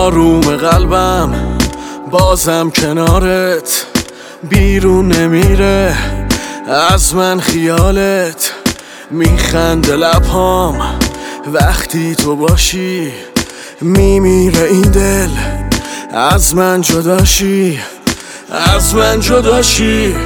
آروم قلبم بازم کنارت، بیرون نمیره از من خیالت. میخنده لبهام وقتی تو باشی، میمیره این دل از من جداشی، از من جداشی.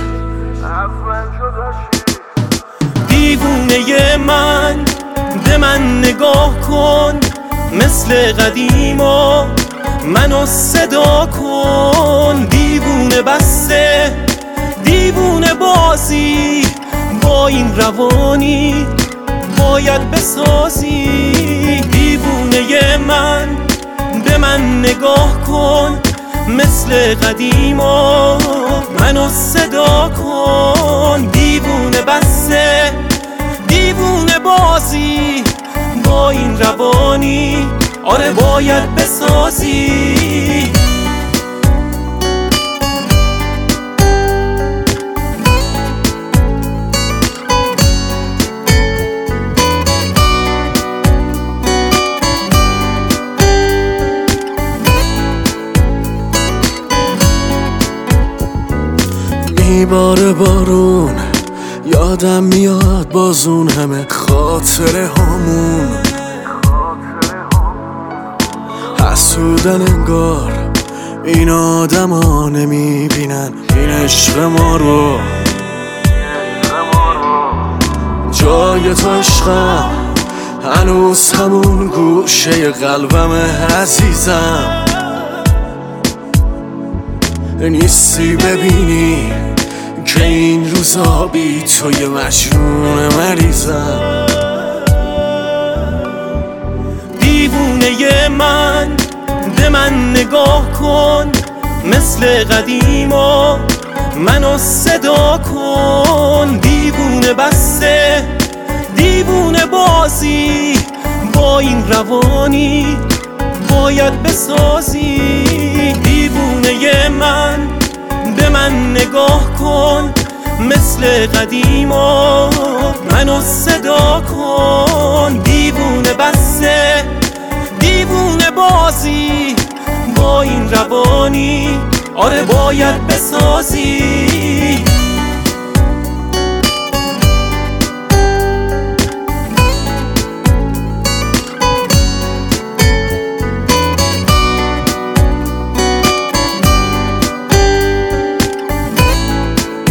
دیوونه من به من نگاه کن، مثل قدیما منو صدا کن. دیوونه بسته دیوونه بازی، با این روانی باید بسازی. دیوونه من به من نگاه کن، مثل قدیما منو صدا کن. دیوونه بسته دیوونه بازی، با این روانی آره باید بسازی. میباره بارون، یادم میاد باز اون همه خاطره هامون. حسودن انگار این آدم ها نمیبینن این عشق ما رو. جای تو عشقم هنوز همون گوشه قلبم عزیزم. نیستی ببینی که این روزا بی توی مجنون مریضم. دیوونه من به من نگاه کن، مثل قدیما منو صدا کن. دیوونه بسته دیوونه بازی، با این روانی باید بسازی. دیوونه من به من نگاه کن، مثل قدیما منو صدا کن. دیوونه بسته دیوونه بازی، با این روانی آره باید بسازی.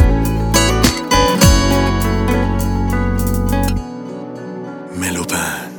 ملوبند